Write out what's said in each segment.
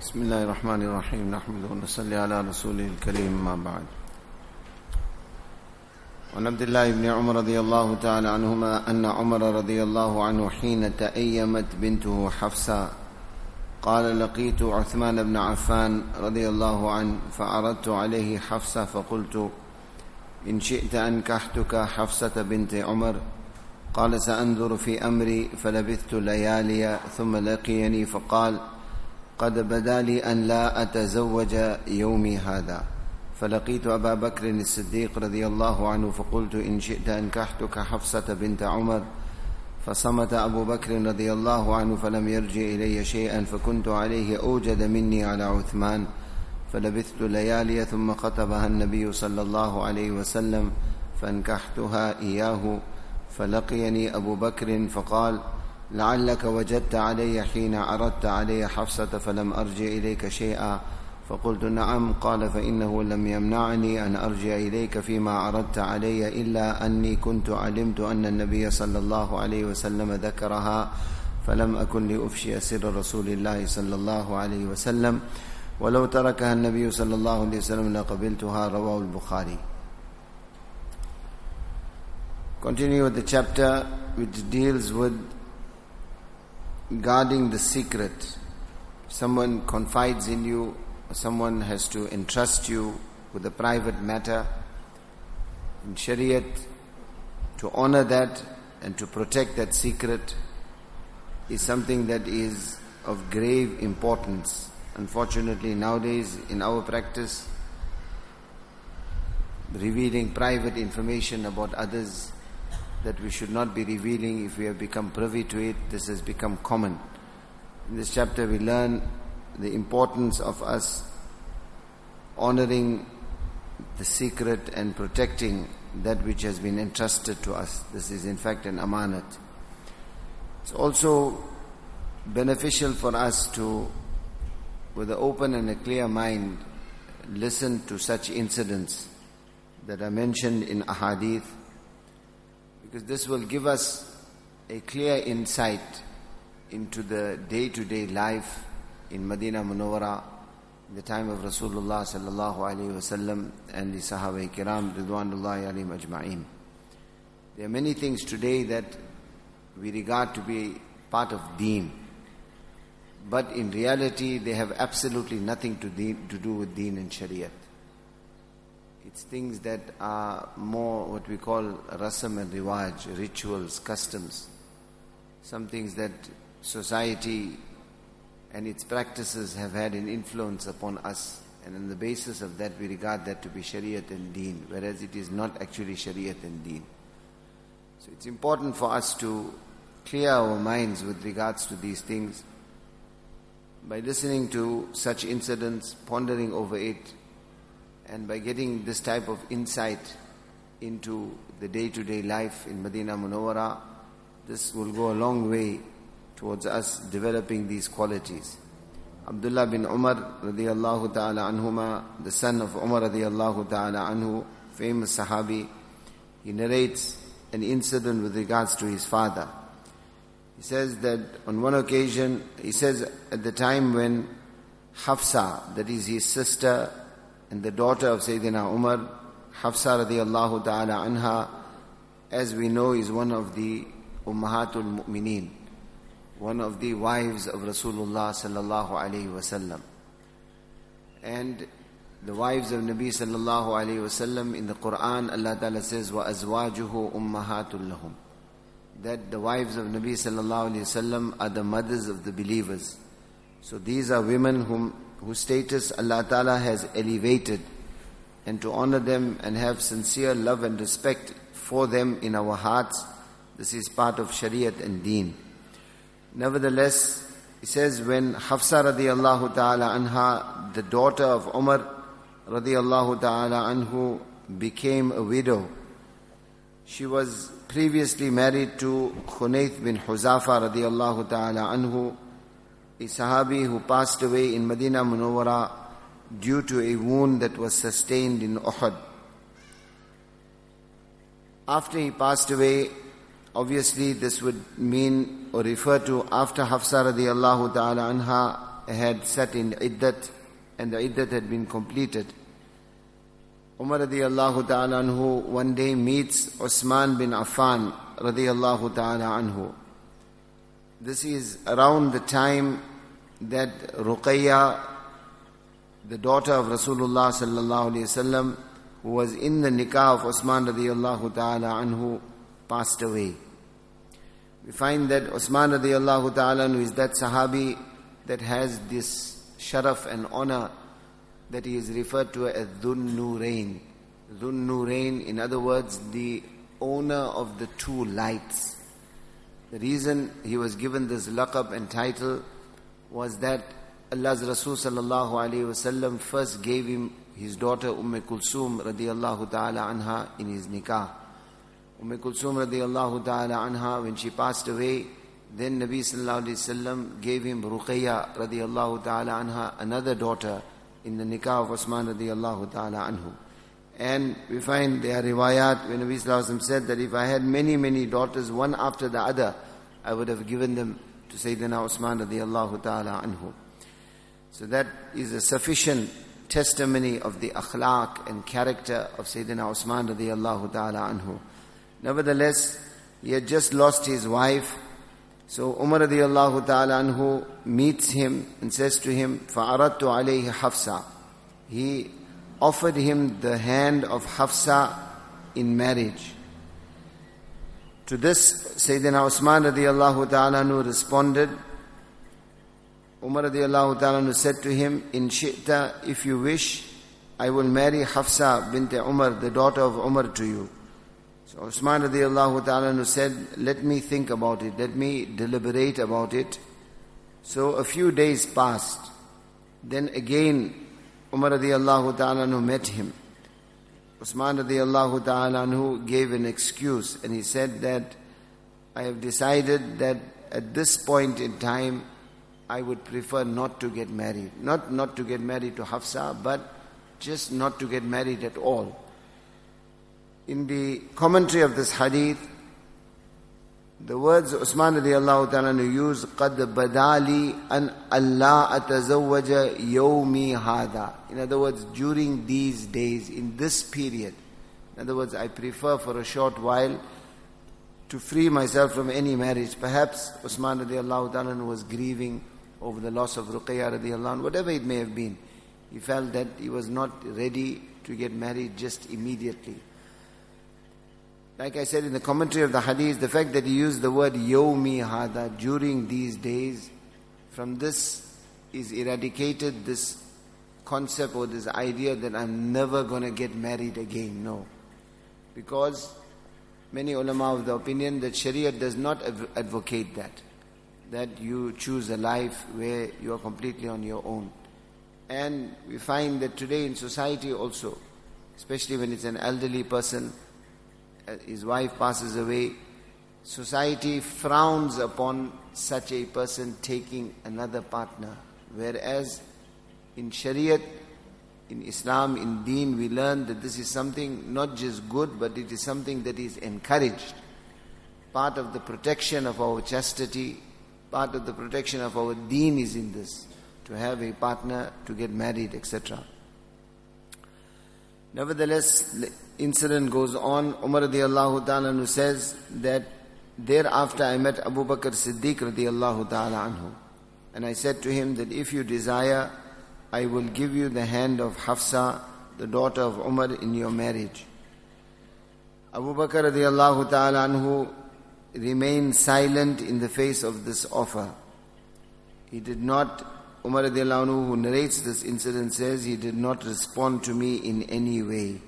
بسم الله الرحمن الرحيم نحمده ونصلي على رسوله الكريم ما بعد. وعن عبد الله بن عمر رضي الله تعالى عنهما أن عمر رضي الله عنه حين تأيمت بنته حفصة قال لقيت عثمان بن عفان رضي الله عنه فعرضت عليه حفصة فقلت إن شئت أنكحتك حفصة بنت عمر. قال سأنظر في أمري. فلبثت ليالي ثم لقيني فقال قد بدا لي أن لا أتزوج يومي هذا. فلقيت أبا بكر الصديق رضي الله عنه فقلت إن شئت أنكحتك حفصة بنت عمر. فصمت أبو بكر رضي الله عنه فلم يرجع إلي شيئا فكنت عليه أوجد مني على عثمان. فلبثت ليالي ثم خطبها النبي صلى الله عليه وسلم فانكحتها إياه. فلقيني أبو بكر فقال لعلك وجدت علي حين عرضت علي حفصة فلم أرجع إليك شيئا. فقلت نعم. قال فإنه لم يمنعني أن أرجع إليك فيما عرضت علي إلا أني كنت علمت أن النبي صلى الله عليه وسلم ذكرها فلم أكن لأفشي سر رسول الله صلى الله عليه وسلم ولو تركها النبي صلى الله عليه وسلم لقبلتها. رواه البخاري. Continue with the chapter which deals with guarding the secret. Someone confides in you, someone has to entrust you with a private matter. In Shariat, to honor that and to protect that secret is something that is of grave importance. Unfortunately, nowadays in our practice, revealing private information about others that we should not be revealing, if we have become privy to it, this has become common. In this chapter we learn the importance of us honoring the secret and protecting that which has been entrusted to us. This is in fact an amanat. It's also beneficial for us to, with an open and a clear mind, listen to such incidents that are mentioned in ahadith, because this will give us a clear insight into the day-to-day life in Madinah Munawwara in the time of Rasulullah sallallahu alaihi wasallam and the Sahaba Kiram ridwanullahi alayhim ajma'in. There are many things today that we regard to be part of deen, but in reality they have absolutely nothing to do with deen and shariat. It's things that are more what we call rasam and riwaj, rituals, customs. Some things that society and its practices have had an influence upon us, and on the basis of that we regard that to be shariat and deen, whereas it is not actually shariat and deen. So it's important for us to clear our minds with regards to these things by listening to such incidents, pondering over it, and by getting this type of insight into the day-to-day life in Madinah Munawwara. This will go a long way towards us developing these qualities. Abdullah bin Umar radiyallahu ta'ala anhuma, the son of Umar radiyallahu ta'ala anhu, famous sahabi, he narrates an incident with regards to his father. He says that on one occasion, he says at the time when Hafsa, that is his sister and the daughter of Sayyidina Umar, Hafsa radiyallahu ta'ala anha, as we know, is one of the Ummahatul Mu'mineen, one of the wives of Rasulullah sallallahu alayhi wasallam. And the wives of Nabi sallallahu alayhi wasallam, in the Quran, Allah Ta'ala says, وَأَزْوَاجُهُ أُمَّهَاتٌ لَهُمْ, that the wives of Nabi sallallahu alayhi wasallam are the mothers of the believers. So these are women whose status Allah Ta'ala has elevated, and to honor them and have sincere love and respect for them in our hearts, this is part of Shariat and Deen. Nevertheless, he says when Hafsa radiyallahu ta'ala anha, the daughter of Umar radiyallahu ta'ala anhu, became a widow, she was previously married to Khunayth bin Huzafa radiyallahu ta'ala anhu, a sahabi who passed away in Madinah Munawwara due to a wound that was sustained in Uhud. After he passed away, obviously this would mean or refer to after Hafsa radiyallahu ta'ala anha had sat in iddat and the iddat had been completed. Umar radiyallahu ta'ala anhu one day meets Osman bin Affan radiyallahu ta'ala anhu. This is around the time that Ruqayya, the daughter of Rasulullah sallallahu alayhi wasallam, who was in the nikah of Osman radiyallahu ta'ala anhu, passed away. We find that Osman radiyallahu ta'ala anhu is that Sahabi that has this sharaf and honor that he is referred to as Dhun Nurain. Dhun Nurain, in other words, the owner of the two lights. The reason he was given this laqab and title was that Allah's Rasul sallallahu alayhi wasallam first gave him his daughter Kulsum radiyallahu ta'ala anha in his nikah. Kulsum radiyallahu ta'ala anha, when she passed away, then Nabi sallallahu alayhi wasallam gave him Ruqayya radiyallahu ta'ala anha, another daughter in the nikah of Osman radiyallahu ta'ala anhu. And we find there are riwayat when Nabi sallallahu alayhi wasallam said that if I had many daughters, one after the other, I would have given them to Sayyidina Osman radiyallahu ta'ala anhu. So that is a sufficient testimony of the akhlaq and character of Sayyidina Osman radiyallahu ta'ala anhu. Nevertheless, he had just lost his wife. So Umar radiyallahu ta'ala anhu meets him and says to him, فَعَرَدْتُ عَلَيْهِ Hafsa. He offered him the hand of Hafsa in marriage. To this, Sayyidina Osman radiyallahu ta'ala anhu responded. Umar radiyallahu ta'ala anhu said to him, in shi'ta, if you wish, I will marry Hafsa bint Umar, the daughter of Umar, to you. So Osman radiyallahu ta'ala anhu said, let me think about it, let me deliberate about it. So a few days passed. Then again, Umar radiyallahu ta'ala anhu met him. Osman radiyallahu ta'ala anhu gave an excuse and he said that I have decided that at this point in time I would prefer not to get married. Not to get married to Hafsa, but just not to get married at all. In the commentary of this hadith, the words Osman radiyallahu ta'ala anhu used, قَدْ بَدَالِي أَنْ أَلَّا أَتَزَوَّجَ يَوْمِي هَذَا. In other words, during these days, in this period. In other words, I prefer for a short while to free myself from any marriage. Perhaps Osman radiyallahu ta'ala anhu was grieving over the loss of Ruqayya radiyallahu anhu, whatever it may have been. He felt that he was not ready to get married just immediately. Like I said in the commentary of the hadith, the fact that he used the word yawmi hada, during these days, from this is eradicated this concept or this idea that I'm never going to get married again. No. Because many ulama of the opinion that Sharia does not advocate that you choose a life where you are completely on your own. And we find that today in society also, especially when it's an elderly person, his wife passes away, society frowns upon such a person taking another partner. Whereas in Shariat, in Islam, in Deen, we learn that this is something not just good, but it is something that is encouraged. Part of the protection of our chastity, part of the protection of our Deen is in this, to have a partner, to get married, etc. Nevertheless, the incident goes on. Umar radiyallahu ta'ala anhu says that thereafter I met Abu Bakr Siddiq radiyallahu ta'ala anhu. And I said to him that if you desire, I will give you the hand of Hafsa, the daughter of Umar, in your marriage. Abu Bakr radiyallahu ta'ala anhu remained silent in the face of this offer. He did not, Umar radiyallahu anhu, who narrates this incident, says he did not respond to me in any way.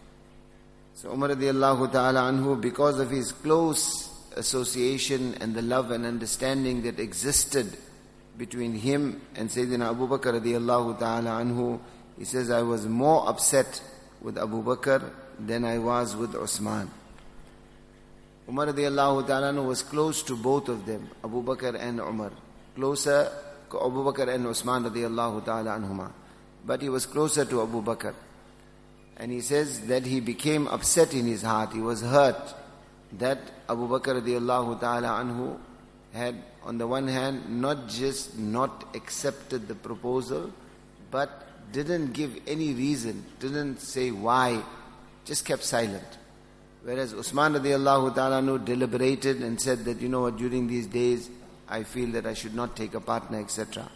So Umar radiyallahu ta'ala anhu, because of his close association and the love and understanding that existed between him and Sayyidina Abu Bakr radiyallahu ta'ala anhu, he says, I was more upset with Abu Bakr than I was with Osman. Umar radiyallahu ta'ala anhu was close to both of them, Abu Bakr and Umar. Closer to Abu Bakr and Osman radiyallahu ta'ala anhuma. But he was closer to Abu Bakr. And he says that he became upset in his heart. He was hurt that Abu Bakr radiyallahu ta'ala anhu had, on the one hand, not just not accepted the proposal, but didn't give any reason, didn't say why, just kept silent. Whereas Usman radiallahu ta'ala anhu deliberated and said that, during these days, I feel that I should not take a partner, etc.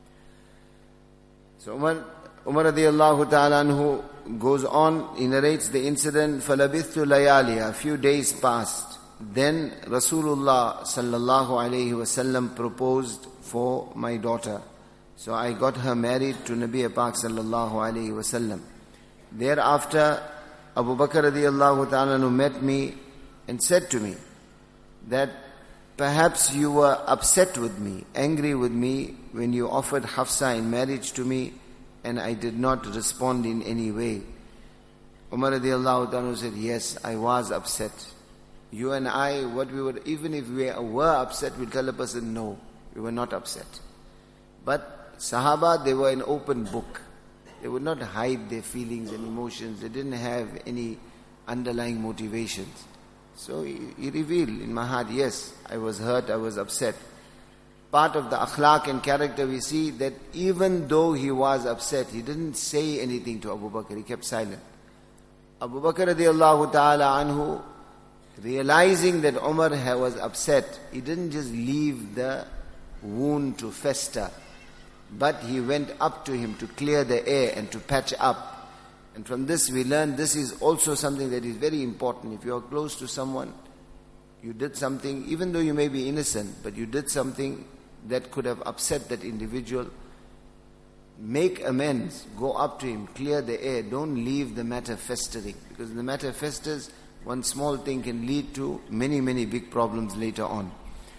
So Umar radiallahu ta'ala anhu goes on, he narrates the incident, فَلَبِثْتُ لَيَالِيَا, a few days passed. Then Rasulullah sallallahu alayhi wasallam proposed for my daughter. So I got her married to Nabi Pak sallallahu alayhi wasallam. Thereafter, Abu Bakr radiallahu ta'ala anhu met me and said to me that perhaps you were upset with me, angry with me when you offered Hafsa in marriage to me and I did not respond in any way. Umar radiallahu ta'ala said, yes, I was upset. You and I, even if we were upset, we'll tell a person, no, we were not upset. But Sahaba, they were an open book. They would not hide their feelings and emotions. They didn't have any underlying motivations. So he revealed in my heart, yes, I was hurt, I was upset. Part of the akhlaq and character we see that even though he was upset, he didn't say anything to Abu Bakr, he kept silent. Abu Bakr radiallahu ta'ala anhu, realizing that Umar was upset, he didn't just leave the wound to fester, but he went up to him to clear the air and to patch up. And from this we learn this is also something that is very important. If you are close to someone, you did something, even though you may be innocent, but you did something that could have upset that individual, make amends, go up to him, clear the air, don't leave the matter festering. Because the matter festers, one small thing can lead to many, many big problems later on.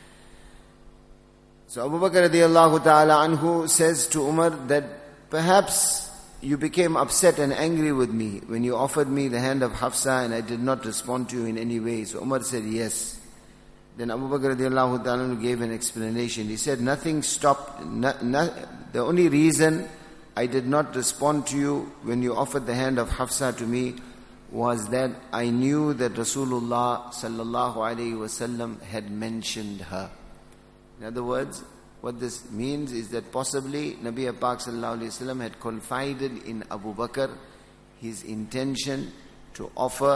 So Abu Bakr radiallahu ta'ala anhu says to Umar that perhaps you became upset and angry with me when you offered me the hand of Hafsa and I did not respond to you in any way. So Umar said yes. Then Abu Bakr radiallahu ta'ala anhu gave an explanation. He said nothing stopped, the only reason I did not respond to you when you offered the hand of Hafsa to me was that I knew that Rasulullah sallallahu alayhi wasallam had mentioned her. In other words, what this means is that possibly Nabi Pak sallallahu alayhi wasallam had confided in Abu Bakr his intention to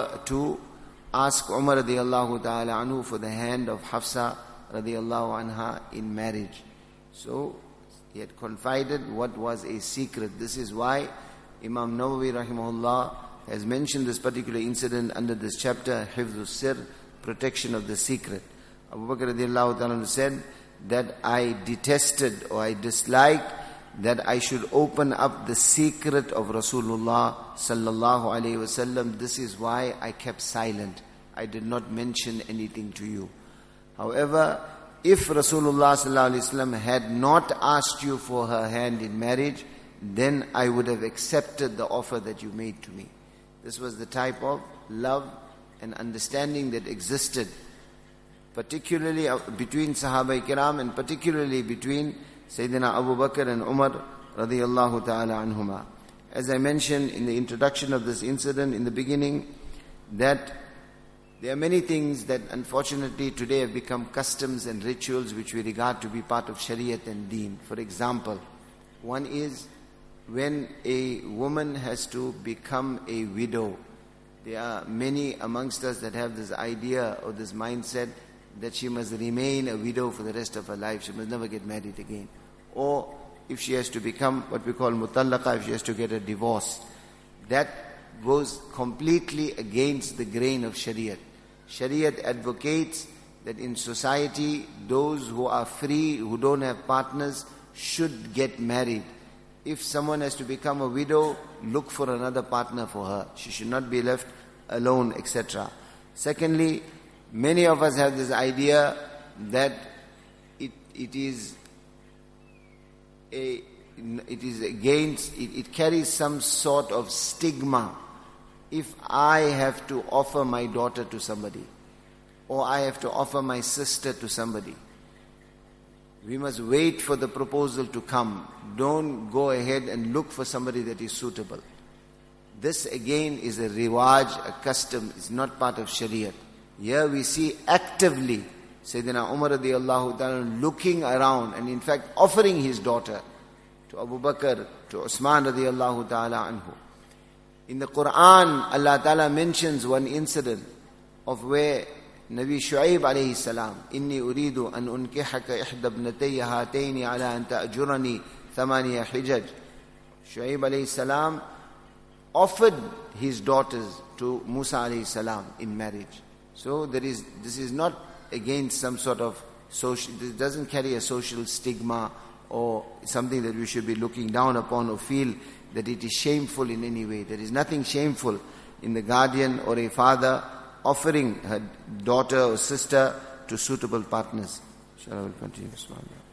ask Umar radiallahu ta'ala anhu for the hand of Hafsa radiallahu anha in marriage. So he had confided what was a secret. This is why Imam Nawawi rahimahullah has mentioned this particular incident under this chapter, Hifdhus Sir, protection of the secret. Abu Bakr radiallahu ta'ala said that I detested or I disliked that I should open up the secret of Rasulullah sallallahu alayhi wasallam. This is why I kept silent. I did not mention anything to you. However, if Rasulullah sallallahu alayhi wasallam had not asked you for her hand in marriage, then I would have accepted the offer that you made to me. This was the type of love and understanding that existed, particularly between Sahaba Kiram and particularly between Sayyidina Abu Bakr and Umar radiyallahu ta'ala anhuma. As I mentioned in the introduction of this incident in the beginning, that there are many things that unfortunately today have become customs and rituals which we regard to be part of Shariat and Deen. For example, one is when a woman has to become a widow. There are many amongst us that have this idea or this mindset that she must remain a widow for the rest of her life. She must never get married again. Or if she has to become what we call mutallaqa, if she has to get a divorce, that goes completely against the grain of Shariat. Shariat advocates that in society, those who are free, who don't have partners, should get married. If someone has to become a widow, look for another partner for her. She should not be left alone, etc. Secondly, many of us have this idea that it carries some sort of stigma if I have to offer my daughter to somebody or I have to offer my sister to somebody. We must wait for the proposal to come. Don't go ahead and look for somebody that is suitable. This again is a riwaj, a custom. It's not part of Shariat. Here we see actively Sayyidina Umar radiallahu ta'ala looking around and in fact offering his daughter to Abu Bakr, to Usman radiallahu ta'ala anhu. In the Quran, Allah ta'ala mentions one incident of where Nabi Shu'aib alayhi salam, Inni uridu an unkihaka ihda ibnatayya hatayni ala an ta'jurani thamaniya hijaj. Shu'aib alayhi salam offered his daughters to Musa alayhi salam in marriage. So this is not against some sort of social, it doesn't carry a social stigma or something that we should be looking down upon or feel that it is shameful in any way. There is nothing shameful in the guardian or a father offering her daughter or sister to suitable partners. Shall I will continue?